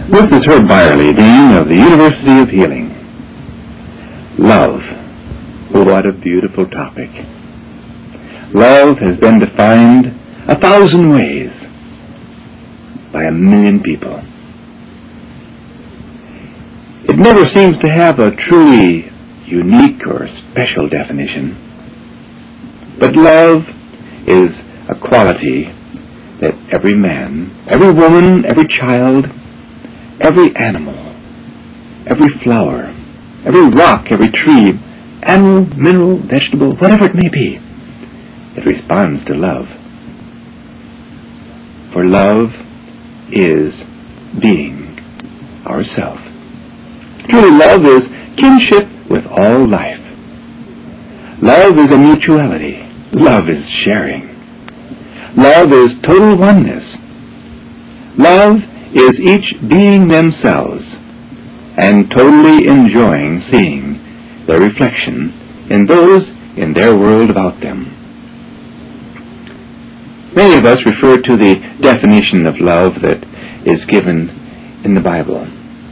This is Herb Byerly, Dean of the University of Healing. Love. Oh, what a beautiful topic. Love has been defined 1,000 ways by 1,000,000 people. It never seems to have a truly unique or special definition. But love is a quality that every man, every woman, every child, every animal, every flower, every rock, every tree, animal, mineral, vegetable, whatever it may be, it responds to love. For love is being ourself. Truly, love is kinship with all life. Love is a mutuality. Love is sharing. Love is total oneness. Love is each being themselves and totally enjoying seeing their reflection in those in their world about them. Many of us refer to the definition of love that is given in the Bible.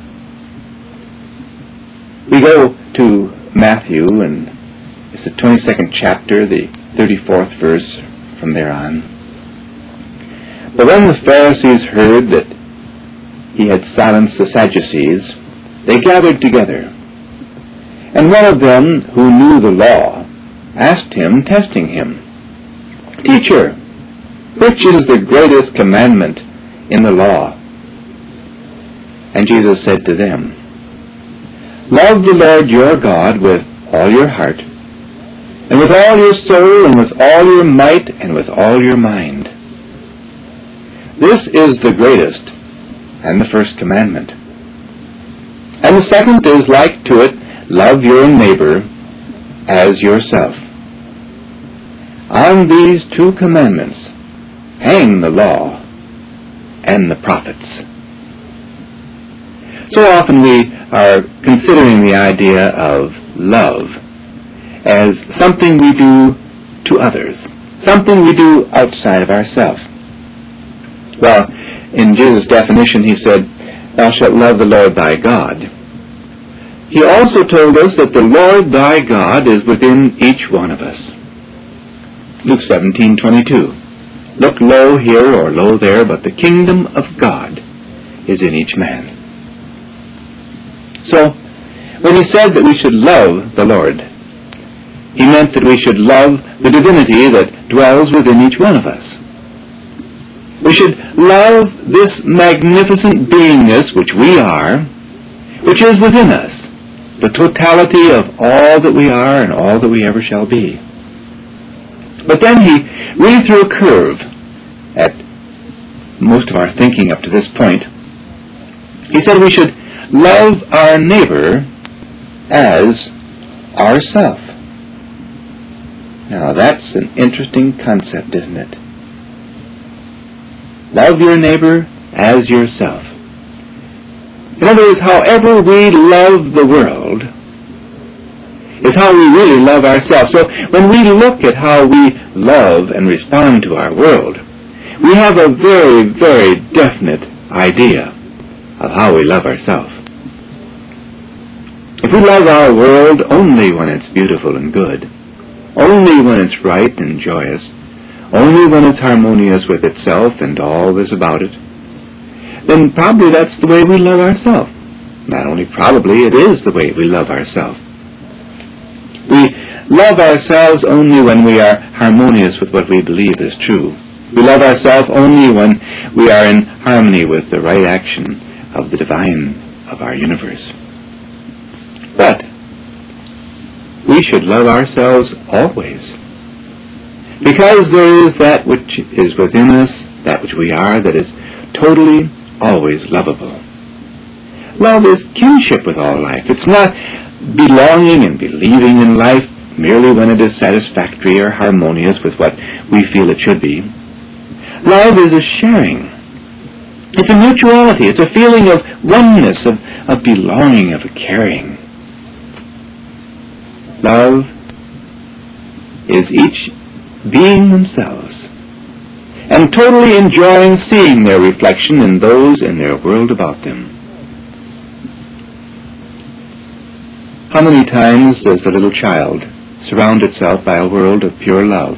We go to Matthew, and it's the 22nd chapter, the 34th verse from there on. But when the Pharisees heard that he had silenced the Sadducees, they gathered together. And one of them, who knew the law, asked him, testing him, "Teacher, which is the greatest commandment in the law?" And Jesus said to them, "Love the Lord your God with all your heart, and with all your soul, and with all your might, and with all your mind. This is the greatest and the first commandment. And the second is like to it, love your neighbor as yourself. On these two commandments hang the law and the prophets." So often we are considering the idea of love as something we do to others, something we do outside of ourselves. Well, in Jesus' definition, he said, "Thou shalt love the Lord thy God." He also told us that the Lord thy God is within each one of us. Luke 17:22. "Look low here or low there, but the kingdom of God is in each man." So, when he said that we should love the Lord, he meant that we should love the divinity that dwells within each one of us. We should love this magnificent beingness which we are, which is within us, the totality of all that we are and all that we ever shall be. But then he really threw a curve at most of our thinking up to this point. He said we should love our neighbor as ourself. Now that's an interesting concept, isn't it? Love your neighbor as yourself. In other words, however we love the world is how we really love ourselves. So when we look at how we love and respond to our world, we have a very, very definite idea of how we love ourselves. If we love our world only when it's beautiful and good, only when it's right and joyous, only when it's harmonious with itself and all that's about it, then probably that's the way we love ourselves. Not only probably, it is the way we love ourselves. We love ourselves only when we are harmonious with what we believe is true. We love ourselves only when we are in harmony with the right action of the divine of our universe. But we should love ourselves always, because there is that which is within us, that which we are, that is totally, always lovable. Love is kinship with all life. It's not belonging and believing in life merely when it is satisfactory or harmonious with what we feel it should be. Love is a sharing. It's a mutuality. It's a feeling of oneness, of belonging, of caring. Love is each being themselves and totally enjoying seeing their reflection in those in their world about them. How many times does the little child surround itself by a world of pure love?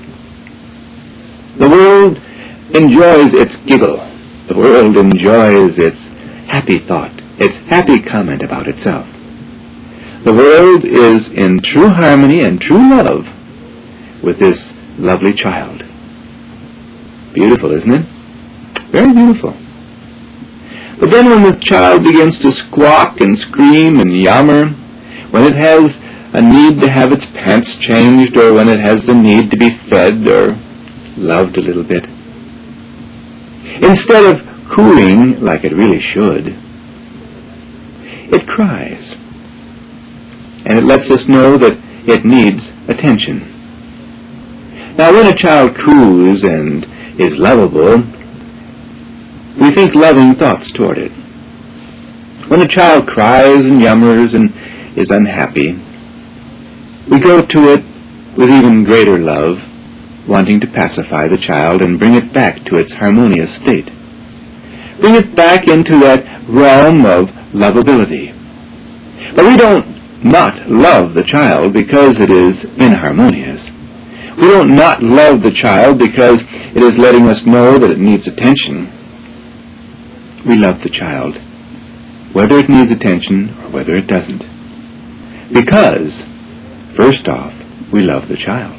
The world enjoys its giggle. The world enjoys its happy thought, its happy comment about itself. The world is in true harmony and true love with this lovely child. Beautiful, isn't it? Very beautiful. But then when the child begins to squawk and scream and yammer, when it has a need to have its pants changed, or when it has the need to be fed or loved a little bit, instead of cooing like it really should, it cries. And it lets us know that it needs attention. Now, when a child coos and is lovable, we think loving thoughts toward it. When a child cries and yummers and is unhappy, we go to it with even greater love, wanting to pacify the child and bring it back to its harmonious state. Bring it back into that realm of lovability. But we don't not love the child because it is inharmonious. We don't not love the child because it is letting us know that it needs attention. We love the child, whether it needs attention or whether it doesn't. Because, first off, we love the child.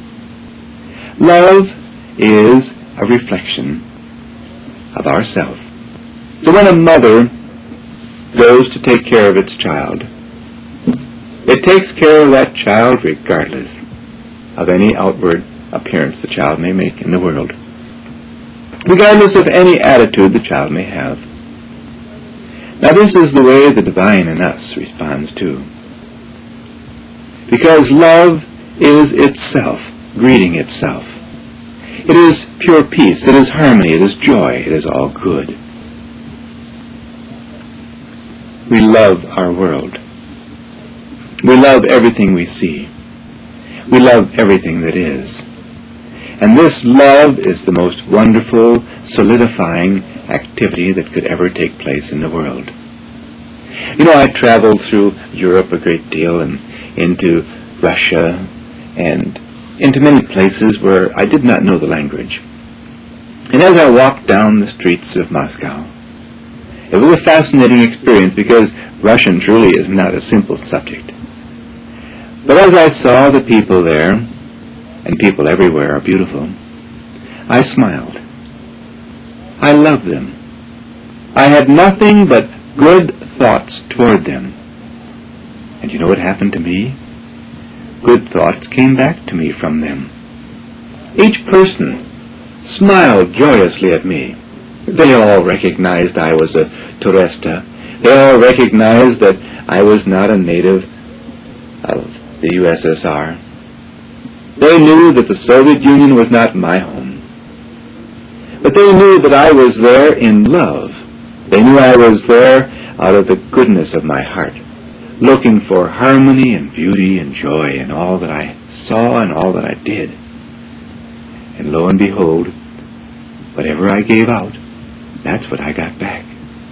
Love is a reflection of ourself. So when a mother goes to take care of its child, it takes care of that child regardless of any outward appearance the child may make in the world, regardless of any attitude the child may have. Now this is the way the divine in us responds too. Because love is itself greeting itself. It is pure peace, it is harmony, it is joy, it is all good. We love our world. We love everything we see. We love everything that is. And this love is the most wonderful, solidifying activity that could ever take place in the world. You know, I traveled through Europe a great deal and into Russia and into many places where I did not know the language. And as I walked down the streets of Moscow, it was a fascinating experience because Russian truly is not a simple subject. But as I saw the people there, and people everywhere are beautiful, I smiled. I loved them. I had nothing but good thoughts toward them. And you know what happened to me? Good thoughts came back to me from them. Each person smiled joyously at me. They all recognized I was a Turista. They all recognized that I was not a native of the USSR. They knew that the Soviet Union was not my home. But they knew that I was there in love. They knew I was there out of the goodness of my heart, looking for harmony and beauty and joy in all that I saw and all that I did. And lo and behold, whatever I gave out, that's what I got back.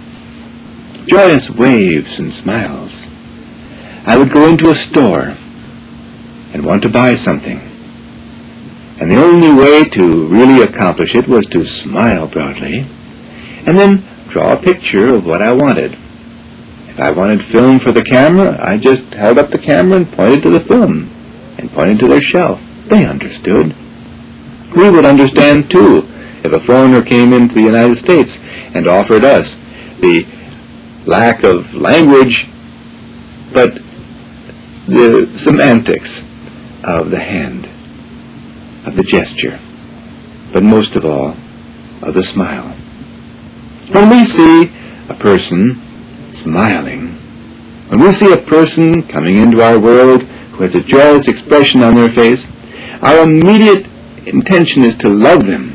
Joyous waves and smiles. I would go into a store and want to buy something. And the only way to really accomplish it was to smile broadly and then draw a picture of what I wanted. If I wanted film for the camera, I just held up the camera and pointed to the film and pointed to their shelf. They understood. We would understand too if a foreigner came into the United States and offered us the lack of language, but the semantics of the hand, of the gesture, but most of all, of the smile. When we see a person smiling, when we see a person coming into our world who has a joyous expression on their face, our immediate intention is to love them.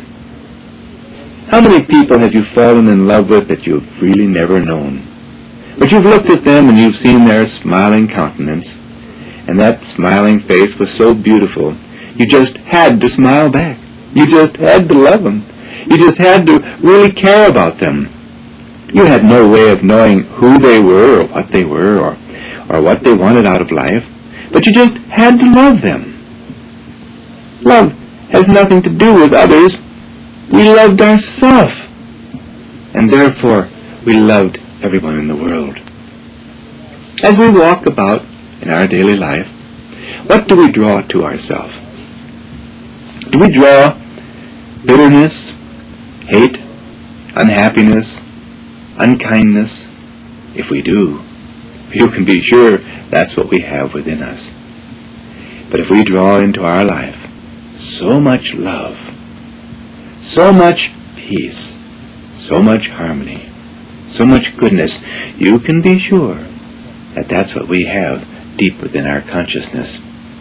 How many people have you fallen in love with that you've really never known? But you've looked at them and you've seen their smiling countenance, and that smiling face was so beautiful, you just had to smile back. You just had to love them. You just had to really care about them. You had no way of knowing who they were or what they were or what they wanted out of life, but you just had to love them. Love has nothing to do with others. We loved ourselves, and therefore we loved everyone in the world. As we walk about in our daily life, what do we draw to ourselves? Do we draw bitterness, hate, unhappiness, unkindness? If we do, you can be sure that's what we have within us. But if we draw into our life so much love, so much peace, so much harmony, so much goodness, you can be sure that that's what we have deep within our consciousness.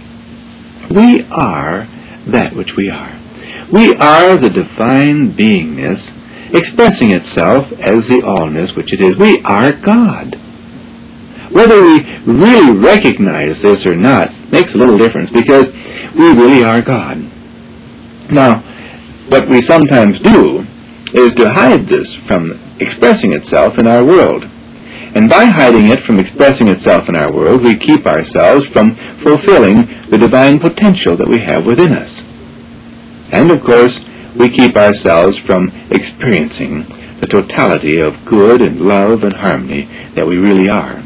We are that which we are. We are the divine beingness expressing itself as the allness which it is. We are God. Whether we really recognize this or not makes a little difference, because we really are God. Now, what we sometimes do is to hide this from expressing itself in our world. And by hiding it from expressing itself in our world, we keep ourselves from fulfilling the divine potential that we have within us. And of course, we keep ourselves from experiencing the totality of good and love and harmony that we really are.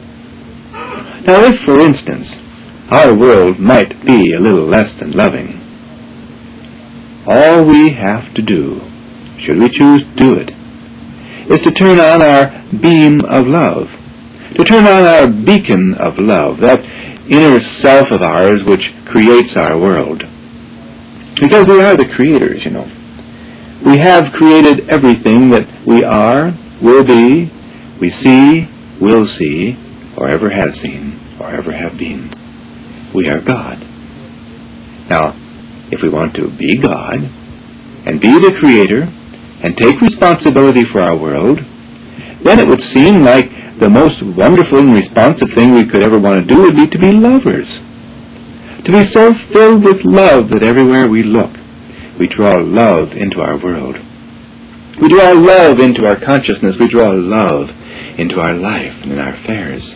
Now, if, for instance, our world might be a little less than loving, all we have to do, should we choose to do it, is to turn on our beam of love, to turn on our beacon of love, that inner self of ours which creates our world. Because we are the creators, you know. We have created everything that we are, will be, we see, will see, or ever have seen, or ever have been. We are God. Now, if we want to be God, and be the creator, and take responsibility for our world, then it would seem like the most wonderful and responsive thing we could ever want to do would be to be lovers. To be so filled with love that everywhere we look, we draw love into our world. We draw love into our consciousness. We draw love into our life and in our affairs.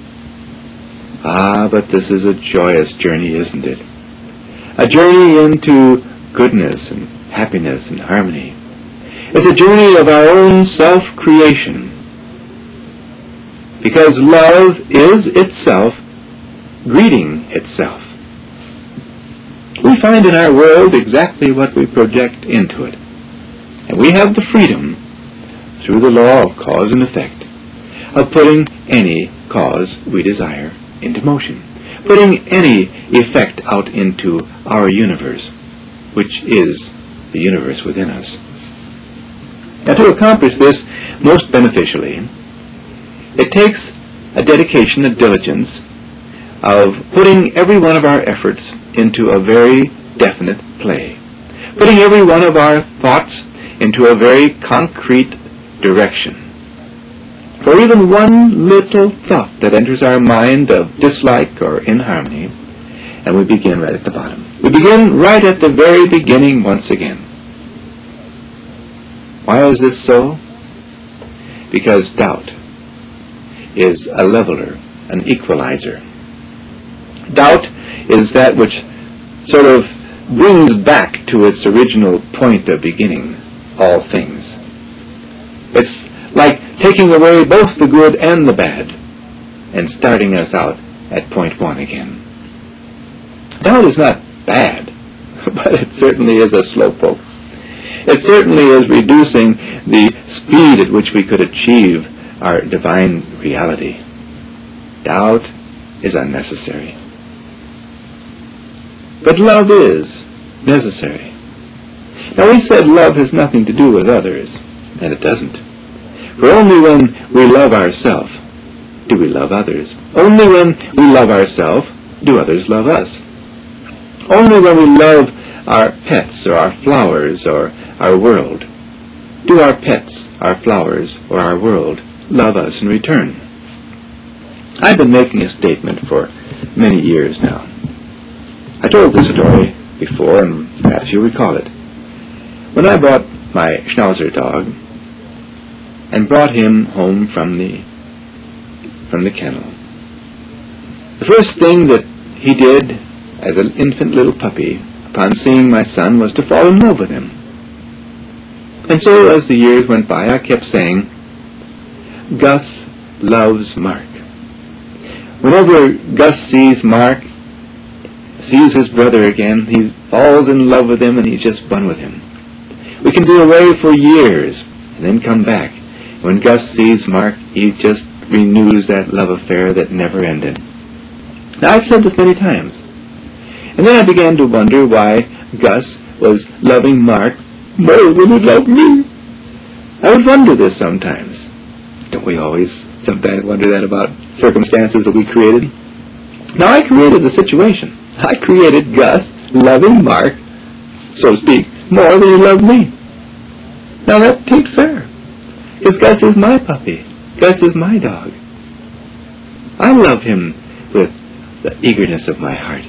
Ah, but this is a joyous journey, isn't it? A journey into goodness and happiness and harmony. It's a journey of our own self-creation. Because love is itself greeting itself. We find in our world exactly what we project into it. And we have the freedom, through the law of cause and effect, of putting any cause we desire into motion, putting any effect out into our universe, which is the universe within us. Now, to accomplish this most beneficially, it takes a dedication, a diligence of putting every one of our efforts into a very definite play, putting every one of our thoughts into a very concrete direction. For even one little thought that enters our mind of dislike or inharmony, and we begin right at the bottom. We begin right at the very beginning once again. Why is this so? Because doubt is a leveler, an equalizer. Doubt is that which sort of brings back to its original point of beginning all things. It's like taking away both the good and the bad and starting us out at point one again. Doubt is not bad, but it certainly is a slowpoke. It certainly is reducing the speed at which we could achieve our divine reality. Doubt is unnecessary. But love is necessary. Now, we said love has nothing to do with others, and it doesn't. For only when we love ourselves do we love others. Only when we love ourselves do others love us. Only when we love our pets or our flowers or our world do our pets, our flowers, or our world love us in return. I've been making a statement for many years now. I told this story before, and perhaps you'll recall it. When I bought my Schnauzer dog and brought him home from the kennel, The first thing that he did as an infant little puppy upon seeing my son was to fall in love with him. And so as the years went by, I kept saying, Gus loves Mark. Whenever Gus sees Mark, sees his brother again, he falls in love with him and he's just one with him. We can be away for years and then come back. When Gus sees Mark, he just renews that love affair that never ended. Now, I've said this many times. And then I began to wonder why Gus was loving Mark more than he loved me. I would wonder this sometimes. Don't we always sometimes wonder that about circumstances that we created? Now, I created the situation. I created Gus loving Mark, so to speak, more than he loved me. Now, that ain't fair. Because Gus is my puppy. Gus is my dog. I love him with the eagerness of my heart.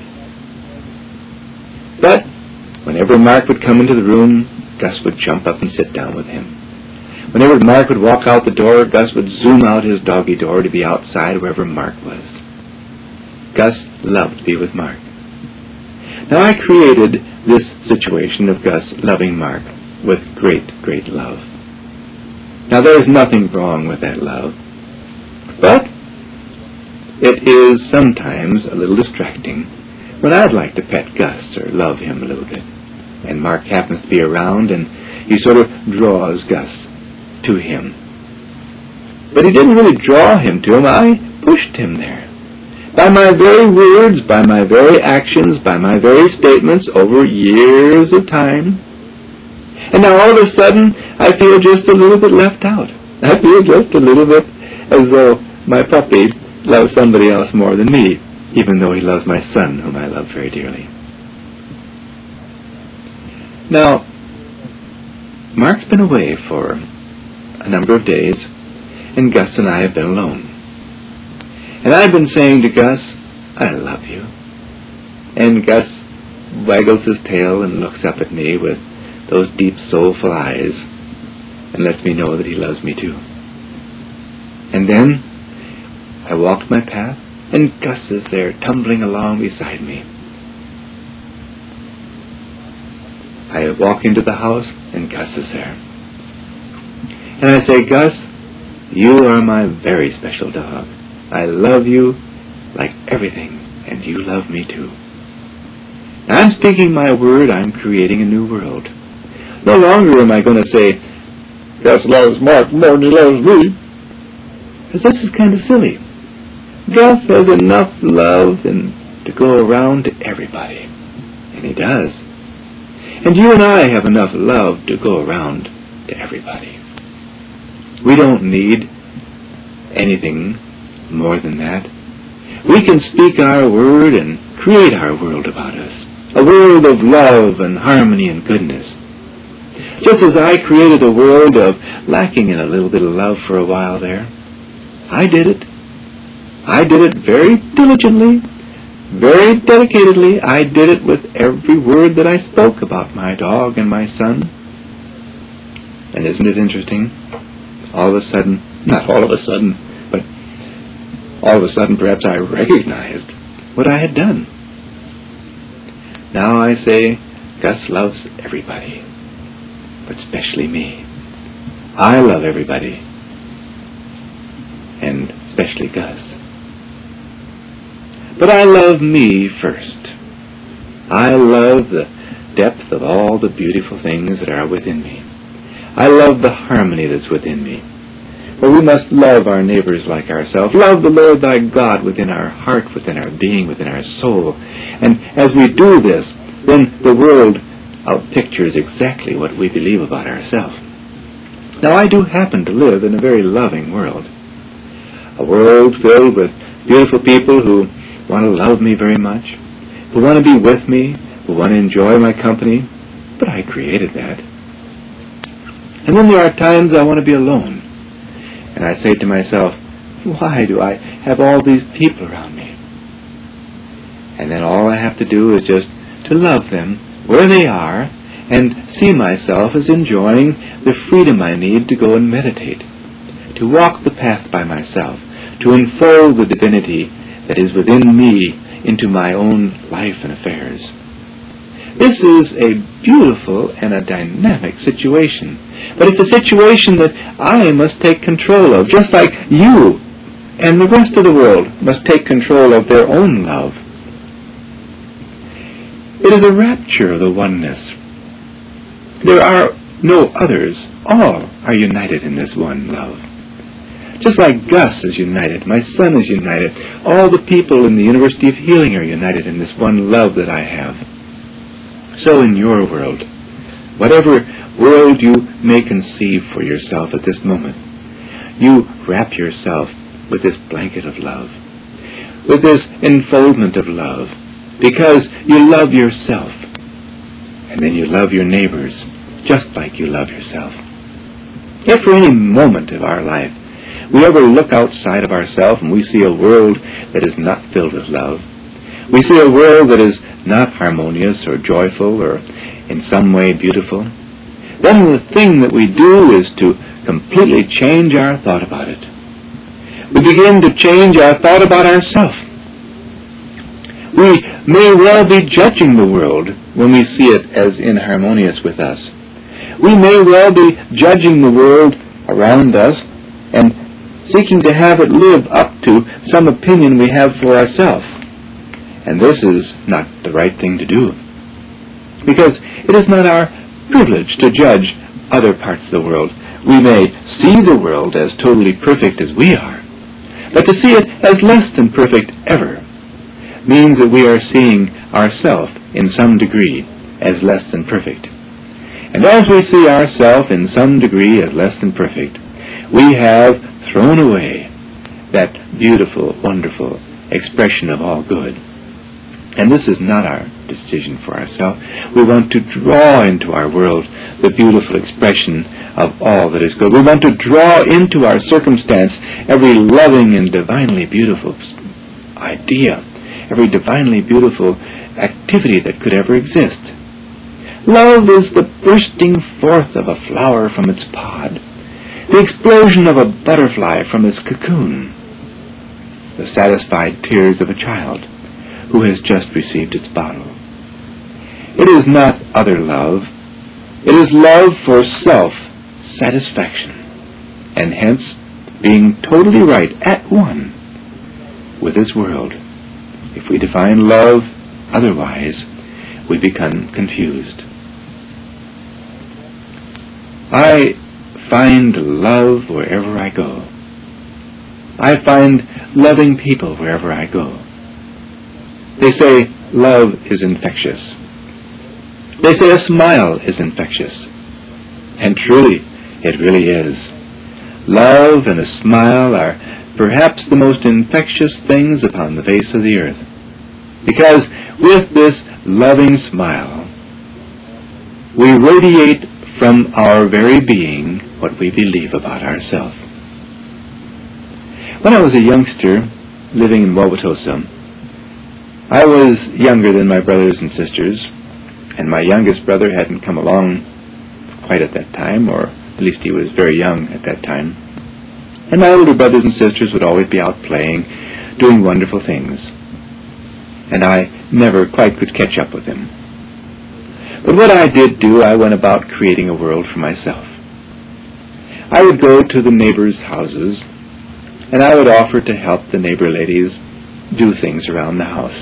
But whenever Mark would come into the room, Gus would jump up and sit down with him. Whenever Mark would walk out the door, Gus would zoom out his doggy door to be outside wherever Mark was. Gus loved to be with Mark. Now, I created this situation of Gus loving Mark with great, great love. Now, there is nothing wrong with that love, but it is sometimes a little distracting when I'd like to pet Gus or love him a little bit, and Mark happens to be around and he sort of draws Gus to him. But he didn't really draw him to him, I pushed him there. By my very words, by my very actions, by my very statements over years of time. And now all of a sudden, I feel just a little bit left out. I feel just a little bit as though my puppy loves somebody else more than me, even though he loves my son, whom I love very dearly. Now, Mark's been away for a number of days, and Gus and I have been alone. And I've been saying to Gus, I love you. And Gus waggles his tail and looks up at me with those deep, soulful eyes and lets me know that he loves me too. And then I walked my path, and Gus is there tumbling along beside me. I walk into the house, and Gus is there. And I say, Gus, you are my very special dog. I love you like everything, and you love me too. Now, I'm speaking my word. I'm creating a new world. No longer am I going to say, Gus loves Mark more than he loves me, because this is kind of silly. Gus has enough love to go around to everybody, and he does. And you and I have enough love to go around to everybody. We don't need anything more than that. We can speak our word and create our world about us, a world of love and harmony and goodness. Just as I created a world of lacking in a little bit of love for a while there, I did it. I did it very diligently, very dedicatedly. I did it with every word that I spoke about my dog and my son. And isn't it interesting? All of a sudden, not all of a sudden, but all of a sudden perhaps I recognized what I had done. Now I say, Gus loves everybody, but especially me. I love everybody, and especially Gus. But I love me first. I love the depth of all the beautiful things that are within me. I love the harmony that's within me. For we must love our neighbors like ourselves. Love the Lord thy God within our heart, within our being, within our soul. And as we do this, then the world outpictures exactly what we believe about ourselves. Now, I do happen to live in a very loving world. A world filled with beautiful people who want to love me very much, who want to be with me, who want to enjoy my company. But I created that. And then there are times I want to be alone. And I say to myself, why do I have all these people around me? And then all I have to do is just to love them where they are and see myself as enjoying the freedom I need to go and meditate, to walk the path by myself, to unfold the divinity that is within me into my own life and affairs. This is a beautiful and a dynamic situation, but it's a situation that I must take control of, just like you and the rest of the world must take control of their own love. It is a rapture of the oneness. There are no others. All are united in this one love. Just like Gus is united, my son is united, all the people in the University of Healing are united in this one love that I have. So in your world, whatever world you may conceive for yourself at this moment, you wrap yourself with this blanket of love, with this enfoldment of love, because you love yourself, and then you love your neighbors just like you love yourself. If for any moment of our life we ever look outside of ourselves and we see a world that is not filled with love, we see a world that is not harmonious or joyful or in some way beautiful, then the thing that we do is to completely change our thought about it. We begin to change our thought about ourselves. We may well be judging the world when we see it as inharmonious with us. We may well be judging the world around us and seeking to have it live up to some opinion we have for ourselves. And this is not the right thing to do, because it is not our privilege to judge other parts of the world. We may see the world as totally perfect as we are, but to see it as less than perfect ever means that we are seeing ourselves in some degree as less than perfect. And as we see ourselves in some degree as less than perfect, we have thrown away that beautiful, wonderful expression of all good. And this is not our decision for ourselves. We want to draw into our world the beautiful expression of all that is good. We want to draw into our circumstance every loving and divinely beautiful idea, every divinely beautiful activity that could ever exist. Love is the bursting forth of a flower from its pod, the explosion of a butterfly from its cocoon, the satisfied tears of a child who has just received its bottle. It is not other love. It is love for self-satisfaction, and hence being totally right at one with this world. If we define love otherwise, we become confused. I find love wherever I go. I find loving people wherever I go. They say love is infectious. They say a smile is infectious. And truly, it really is. Love and a smile are perhaps the most infectious things upon the face of the earth. Because with this loving smile, we radiate from our very being what we believe about ourselves. When I was a youngster living in Wauwatosa, I was younger than my brothers and sisters, and my youngest brother hadn't come along quite at that time, or at least he was very young at that time. And my older brothers and sisters would always be out playing, doing wonderful things. And I never quite could catch up with them. But what I did do, I went about creating a world for myself. I would go to the neighbors' houses, and I would offer to help the neighbor ladies do things around the house.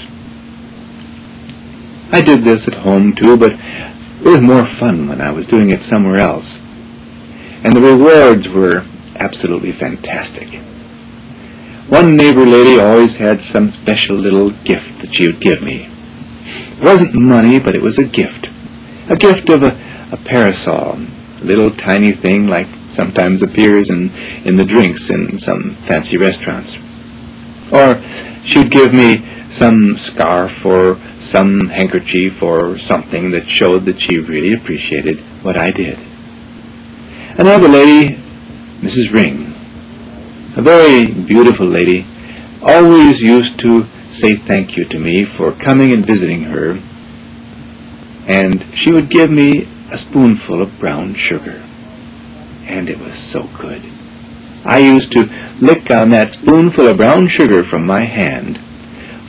I did this at home too, but it was more fun when I was doing it somewhere else. And the rewards were absolutely fantastic. One neighbor lady always had some special little gift that she would give me. It wasn't money, but it was a gift. A gift of a parasol, a little tiny thing like sometimes appears in the drinks in some fancy restaurants. Or she'd give me some scarf or some handkerchief or something that showed that she really appreciated what I did. Another lady, Mrs. Ring, a very beautiful lady, always used to say thank you to me for coming and visiting her, and she would give me a spoonful of brown sugar. And it was so good. I used to lick on that spoonful of brown sugar from my hand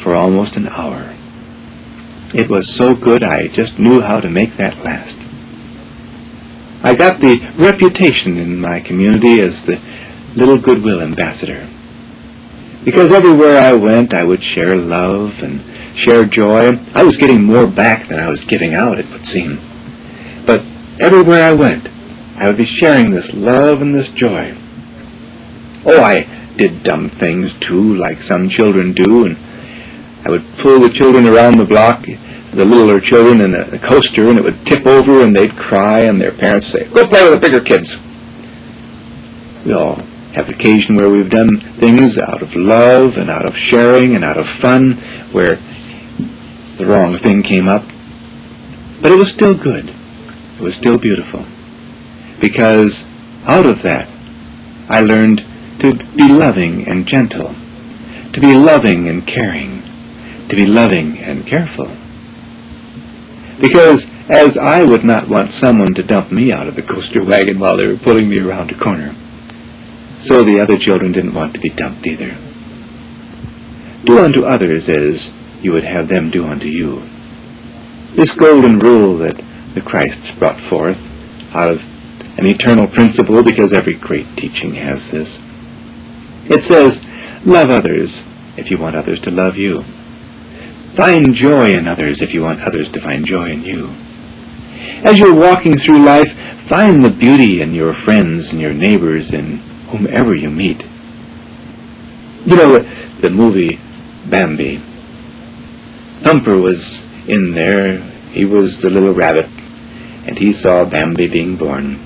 for almost an hour. It was so good I just knew how to make that last. I got the reputation in my community as the little goodwill ambassador, because everywhere I went I would share love and share joy. I was getting more back than I was giving out, it would seem. But everywhere I went, I would be sharing this love and this joy. Oh, I did dumb things too, like some children do, and I would pull the children around the block, the littler children, in a coaster, and it would tip over, and they'd cry, and their parents would say, "Go play with the bigger kids." We all have occasion where we've done things out of love and out of sharing and out of fun, where the wrong thing came up. But it was still good. It was still beautiful. Because out of that, I learned to be loving and gentle, to be loving and caring, to be loving and careful. Because as I would not want someone to dump me out of the coaster wagon while they were pulling me around a corner, so the other children didn't want to be dumped either. Do unto others as you would have them do unto you. This golden rule that the Christ brought forth out of an eternal principle, because every great teaching has this. It says, love others if you want others to love you. Find joy in others if you want others to find joy in you. As you're walking through life, find the beauty in your friends and your neighbors and whomever you meet. You know, the movie Bambi. Thumper was in there. He was the little rabbit, and he saw Bambi being born.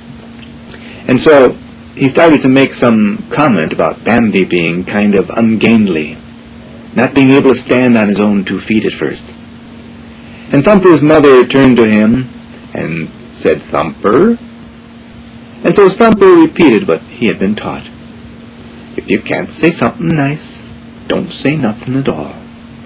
And so he started to make some comment about Bambi being kind of ungainly, not being able to stand on his own 2 feet at first. And Thumper's mother turned to him and said, "Thumper." And so Thumper repeated what he had been taught. If you can't say something nice, don't say nothing at all.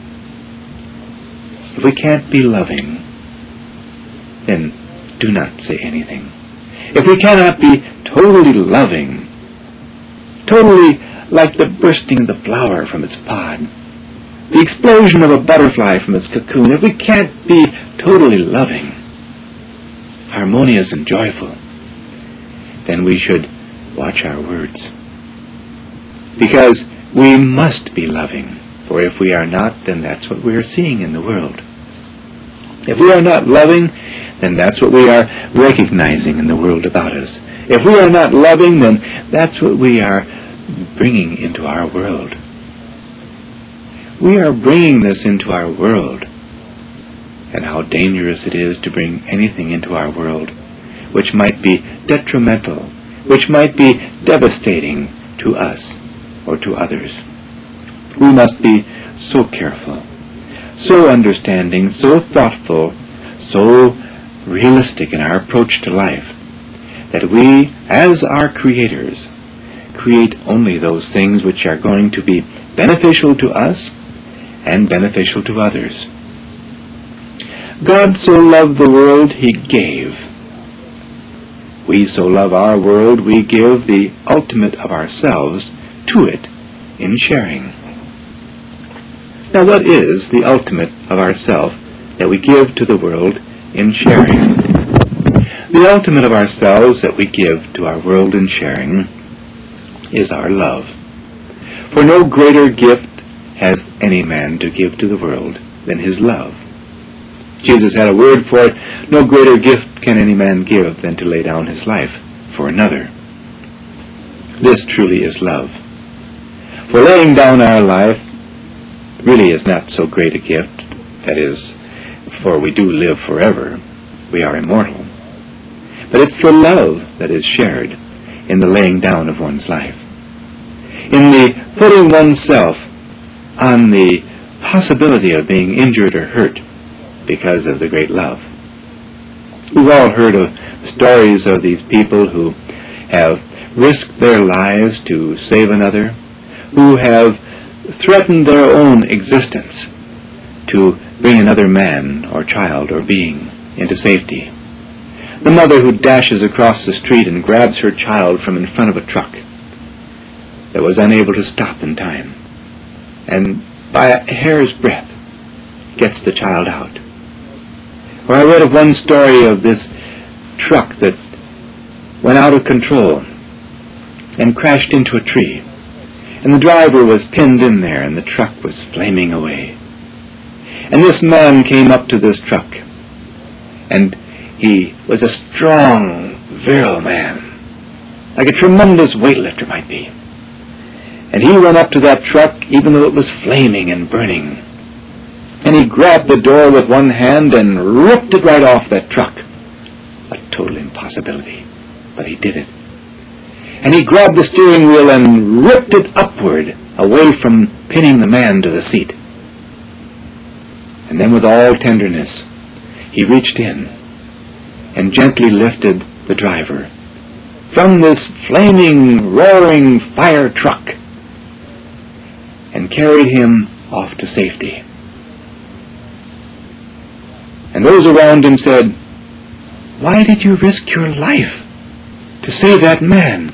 If we can't be loving, then do not say anything. If we cannot be totally loving, totally like the bursting of the flower from its pod, the explosion of a butterfly from its cocoon, if we can't be totally loving, harmonious and joyful, then we should watch our words. Because we must be loving, for if we are not, then that's what we are seeing in the world. If we are not loving, then that's what we are recognizing in the world about us. If we are not loving, then that's what we are bringing into our world. We are bringing this into our world. And how dangerous it is to bring anything into our world which might be detrimental, which might be devastating to us or to others. We must be so careful, so understanding, so thoughtful, so realistic in our approach to life, that we, as our creators, create only those things which are going to be beneficial to us and beneficial to others. God so loved the world, he gave. We so love our world, we give the ultimate of ourselves to it in sharing. Now, what is the ultimate of ourself that we give to the world in sharing? The ultimate of ourselves that we give to our world in sharing is our love. For no greater gift has any man to give to the world than his love. Jesus had a word for it. No greater gift can any man give than to lay down his life for another. This truly is love. For laying down our life really is not so great a gift. That is, for we do live forever. We are immortal. But it's the love that is shared in the laying down of one's life, in the putting oneself on the possibility of being injured or hurt because of the great love. We've all heard of stories of these people who have risked their lives to save another, who have threatened their own existence to bring another man or child or being into safety. The mother who dashes across the street and grabs her child from in front of a truck that was unable to stop in time, and by a hair's breadth, gets the child out. Or I read of one story of this truck that went out of control and crashed into a tree. And the driver was pinned in there, and the truck was flaming away. And this man came up to this truck, and he was a strong, virile man, like a tremendous weightlifter might be. And he went up to that truck, even though it was flaming and burning. And he grabbed the door with one hand and ripped it right off that truck. A total impossibility, but he did it. And he grabbed the steering wheel and ripped it upward, away from pinning the man to the seat. And then with all tenderness, he reached in and gently lifted the driver from this flaming, roaring fire truck and carried him off to safety. And those around him said, "Why did you risk your life to save that man?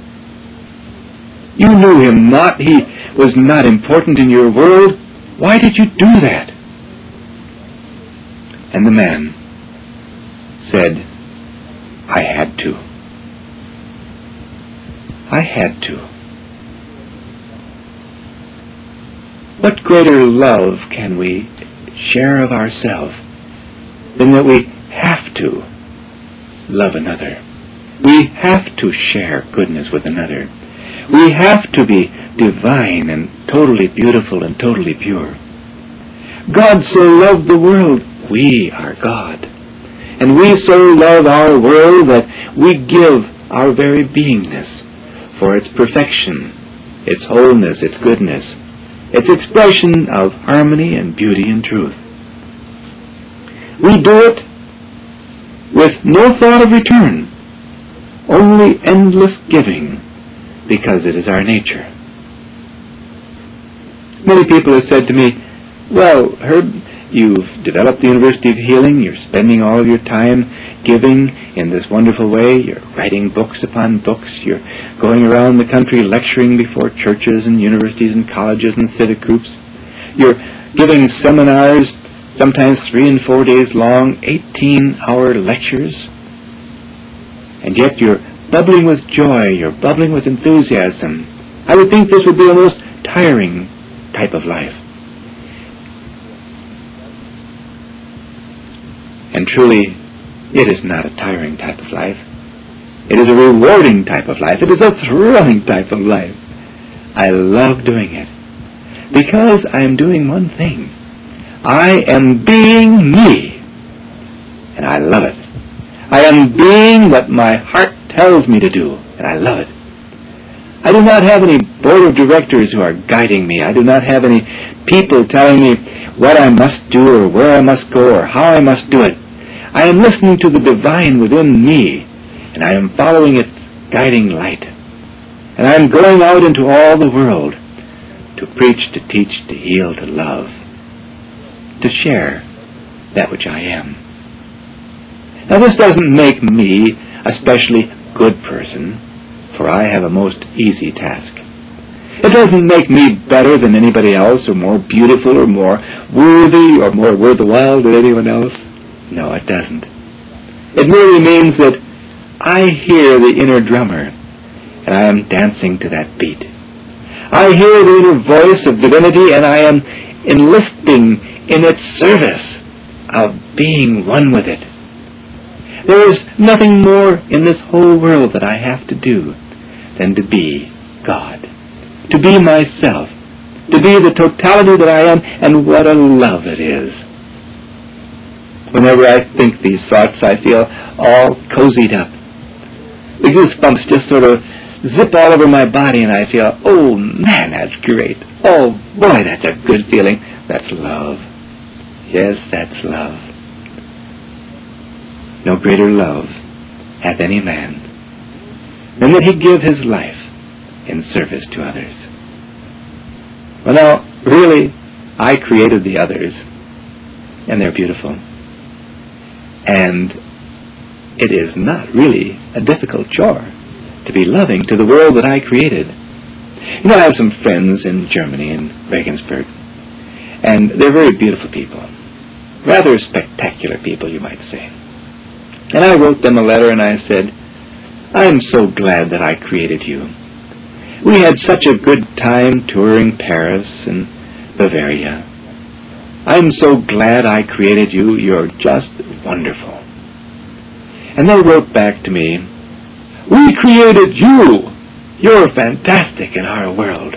You knew him not. He was not important in your world. Why did you do that?" And the man said, "I had to. I had to." What greater love can we share of ourselves than that we have to love another? We have to share goodness with another. We have to be divine and totally beautiful and totally pure. God so loved the world. We are God. And we so love our world that we give our very beingness for its perfection, its wholeness, its goodness, its expression of harmony and beauty and truth. We do it with no thought of return, only endless giving, because it is our nature. Many people have said to me, "Well, Herb, you've developed the University of Healing, you're spending all of your time giving in this wonderful way, you're writing books upon books, you're going around the country lecturing before churches and universities and colleges and civic groups, you're giving seminars, sometimes 3 and 4 days long, 18-hour lectures, and yet you're bubbling with joy, you're bubbling with enthusiasm. I would think this would be the most tiring type of life." And truly, it is not a tiring type of life. It is a rewarding type of life. It is a thrilling type of life. I love doing it because I am doing one thing. I am being me, and I love it. I am being what my heart tells me to do, and I love it. I do not have any board of directors who are guiding me. I do not have any people telling me what I must do or where I must go or how I must do it. I am listening to the divine within me, and I am following its guiding light. And I am going out into all the world to preach, to teach, to heal, to love, to share that which I am. Now this doesn't make me a specially good person, for I have a most easy task. It doesn't make me better than anybody else, or more beautiful, or more worthy, or more worthwhile than anyone else. No, it doesn't. It merely means that I hear the inner drummer, and I am dancing to that beat. I hear the inner voice of divinity, and I am enlisting in its service of being one with it. There is nothing more in this whole world that I have to do than to be God, to be myself, to be the totality that I am, and what a love it is. Whenever I think these thoughts, I feel all cozied up. The goosebumps just sort of zip all over my body, and I feel, oh man, that's great. Oh boy, that's a good feeling. That's love. Yes, that's love. No greater love hath any man than that he give his life in service to others. Well now, really, I created the others, and they're beautiful. And it is not really a difficult chore to be loving to the world that I created. You know, I have some friends in Germany, in Regensburg, And they're very beautiful people. Rather spectacular people, you might say. And I wrote them a letter and I said, I'm so glad that I created you. We had such a good time touring Paris and Bavaria. I'm so glad I created you. You're just wonderful. And they wrote back to me, we created you. You're fantastic in our world.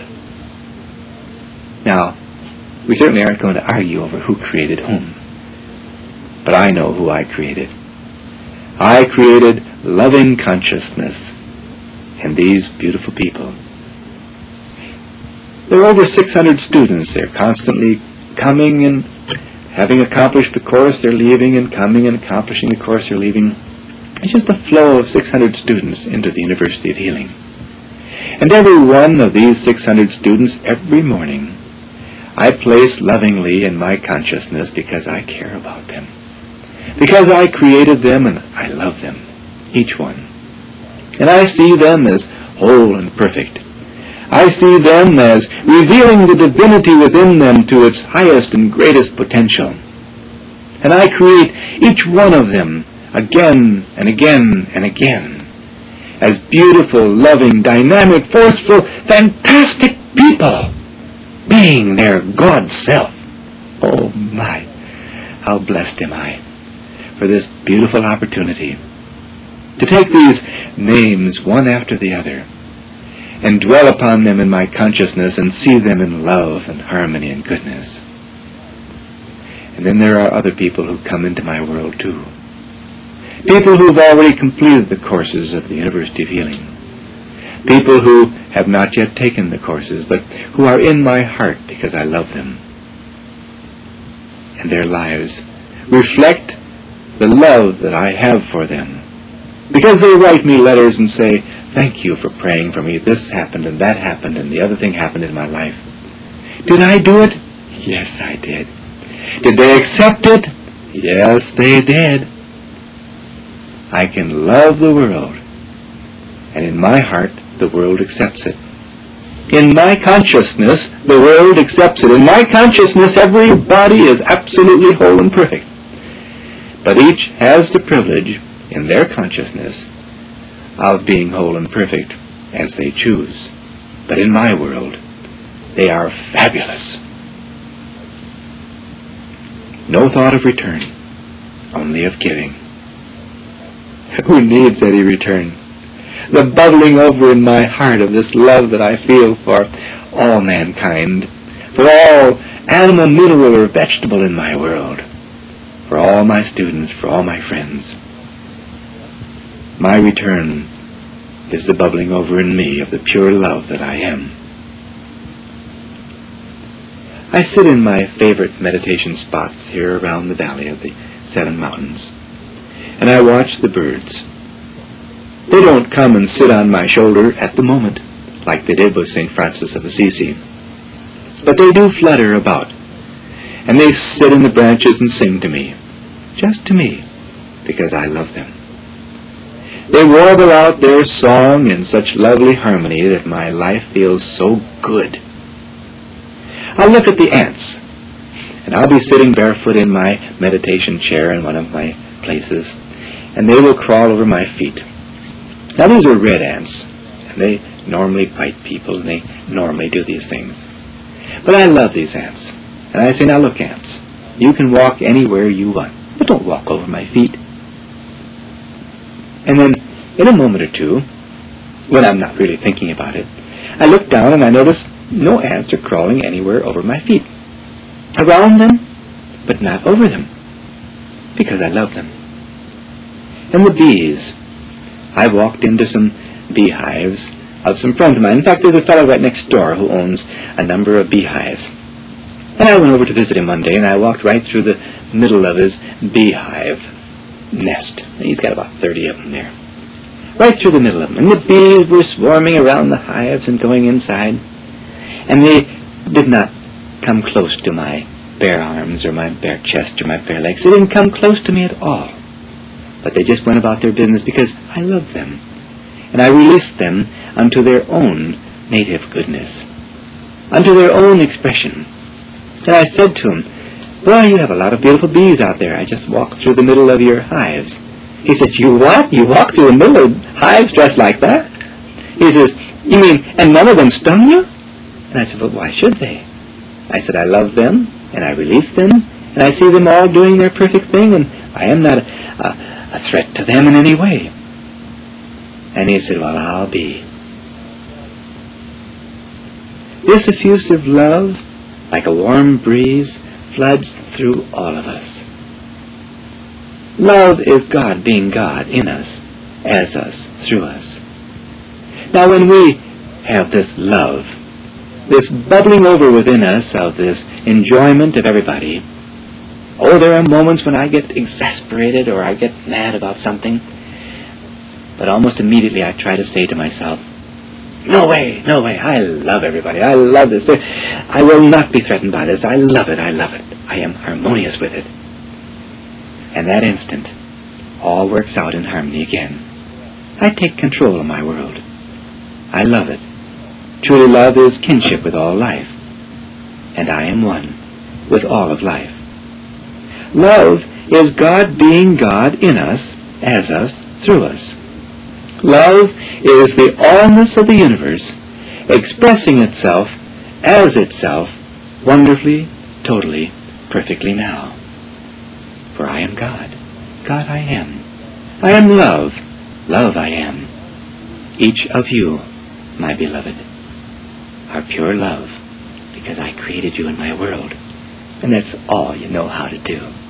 Now, we certainly aren't going to argue over who created whom. But I know who I created. I created loving consciousness in these beautiful people. There are over 600 students. They're constantly coming and having accomplished the course, they're leaving, and coming and accomplishing the course, they're leaving. It's just a flow of 600 students into the University of Healing. And every one of these 600 students, every morning, I place lovingly in my consciousness because I care about them. Because I created them and I love them, each one. And I see them as whole and perfect. I see them as revealing the divinity within them to its highest and greatest potential. And I create each one of them again and again and again as beautiful, loving, dynamic, forceful, fantastic people, being their God self. Oh my, how blessed am I for this beautiful opportunity to take these names one after the other and dwell upon them in my consciousness and see them in love and harmony and goodness. And then there are other people who come into my world too. People who have already completed the courses of the University of Healing. People who have not yet taken the courses, but who are in my heart because I love them. And their lives reflect the love that I have for them. Because they write me letters and say, thank you for praying for me. This happened and that happened and the other thing happened in my life. Did I do it? Yes, I did. Did they accept it? Yes, they did. I can love the world, and in my heart, the world accepts it. In my consciousness, the world accepts it. In my consciousness, everybody is absolutely whole and perfect. But each has the privilege, in their consciousness, of being whole and perfect as they choose. But in my world, they are fabulous. No thought of return, only of giving. Who needs any return? The bubbling over in my heart of this love that I feel for all mankind, for all animal, mineral, or vegetable in my world, for all my students, for all my friends. My return is the bubbling over in me of the pure love that I am. I sit in my favorite meditation spots here around the valley of the 7 mountains, and I watch the birds. They don't come and sit on my shoulder at the moment, like they did with St. Francis of Assisi, but they do flutter about, and they sit in the branches and sing to me, just to me, because I love them. They warble out their song in such lovely harmony that my life feels so good. I'll look at the ants, and I'll be sitting barefoot in my meditation chair in one of my places, and they will crawl over my feet. Now these are red ants, and they normally bite people, and they normally do these things. But I love these ants, and I say, now look, ants, you can walk anywhere you want, but don't walk over my feet. And then, in a moment or two, when I'm not really thinking about it, I look down and I notice no ants are crawling anywhere over my feet. Around them, but not over them, because I love them. And the bees. I walked into some beehives of some friends of mine. In fact, there's a fellow right next door who owns a number of beehives. And I went over to visit him one day, and I walked right through the middle of his beehive nest. He's got about 30 of them there. Right through the middle of them. And the bees were swarming around the hives and going inside. And they did not come close to my bare arms or my bare chest or my bare legs. They didn't come close to me at all. But they just went about their business because I loved them. And I released them unto their own native goodness, unto their own expression, And I said to him, "Boy, you have a lot of beautiful bees out there. I just walked through the middle of your hives." He says, "You what? You walk through the middle of hives dressed like that?" He says, "You mean, and none of them stung you?" And I said, "Well, why should they?" I said, "I love them, and I release them, and I see them all doing their perfect thing, and I am not a threat to them in any way." And he said, "Well, I'll be." This effusive love, like a warm breeze, floods through all of us. Love is God being God in us, as us, through us. Now when we have this love, this bubbling over within us of this enjoyment of everybody, oh, there are moments when I get exasperated or I get mad about something, but almost immediately I try to say to myself, no way, I love everybody, I love this, I will not be threatened by this, I love it, I am harmonious with it. And that instant, all works out in harmony again. I take control of my world. I love it. Truly love is kinship with all life, and I am one with all of life. Love is God being God in us, as us, through us. Love is the allness of the universe, expressing itself as itself, wonderfully, totally, perfectly now. For I am God. God I am. I am love. Love I am. Each of you, my beloved, are pure love, because I created you in my world, and that's all you know how to do.